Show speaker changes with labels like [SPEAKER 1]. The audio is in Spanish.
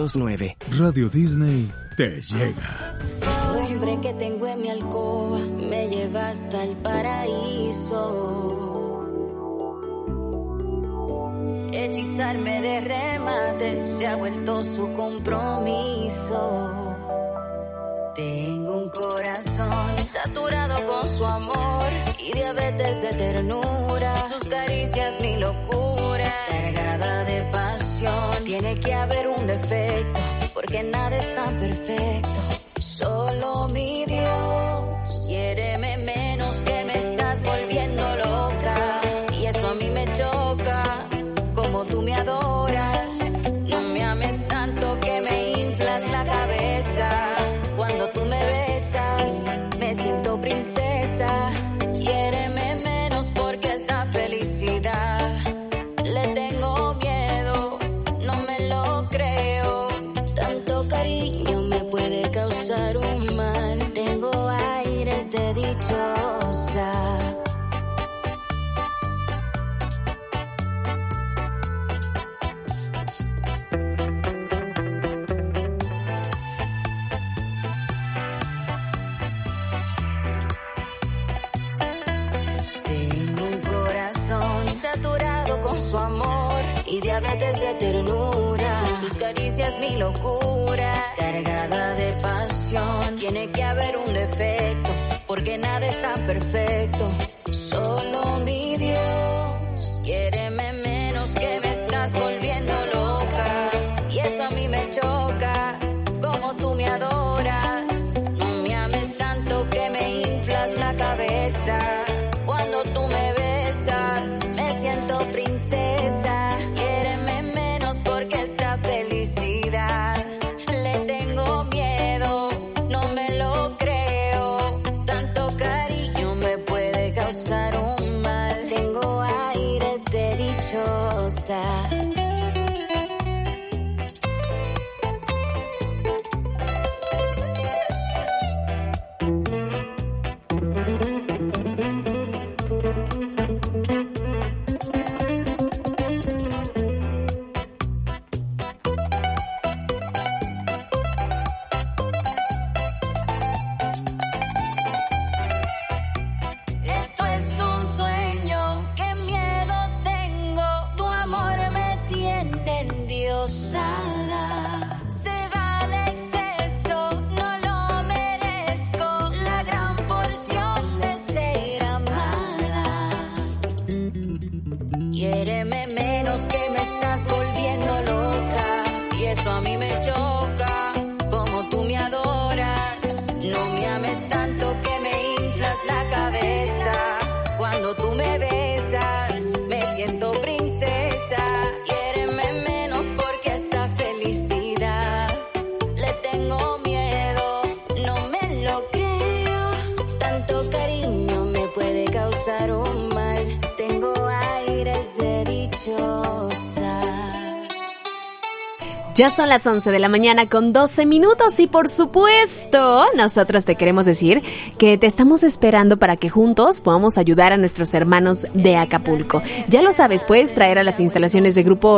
[SPEAKER 1] 92.9.
[SPEAKER 2] Radio Disney te llega.
[SPEAKER 3] El hombre que tengo en mi alcoba me lleva hasta el paraíso. Hechizarme de remate se ha vuelto su compromiso. Tengo un corazón saturado con su amor y diabetes de ternura. Sus caricias mi locura, cargada de pasión. Tiene que haber un defecto, porque nada es tan perfecto. Solo mi Dios, quiéreme menos que me estás volviendo loca. Y eso a mí me choca, como tú me adoras. No me ames tanto que me inflas la cabeza. Cuando tú me besas, me siento princesa. Quiéreme menos porque esta felicidad le tengo miedo, no me lo creo. Tanto cariño me puede causar un mal. Tengo aires de dichosa. Saturado con su amor y diabetes de ternura. Sus caricias mi locura, cargada de pasión. Tiene que haber un defecto, porque nada es tan perfecto. Solo mi Dios, quiéreme menos que me estás volviendo loca. Y eso a mí me choca, como tú me adoras. No me ames tanto que me inflas la cabeza. Cuando tú me besas, me siento princesa. Quiéreme menos porque esta felicidad le tengo miedo, no me lo creo. Tanto cariño me puede causar un mal. Tengo aires de dichosa. Quiéreme menos que me estás volviendo loca. Y eso a mí me choca, como tú me adoras. No me ames tanto que me inflas la cabeza. Cuando tú me besas, me siento princesa. Quiéreme menos porque esta felicidad le tengo miedo, no me lo creo. Tanto cariño me puede causar un mal. Tengo aires de dichosa.
[SPEAKER 4] Ya son las 11 de la mañana con 12 minutos y por supuesto, nosotros te queremos decir que te estamos esperando para que juntos podamos ayudar a nuestros hermanos de Acapulco. Ya lo sabes, puedes traer a las instalaciones de Grupo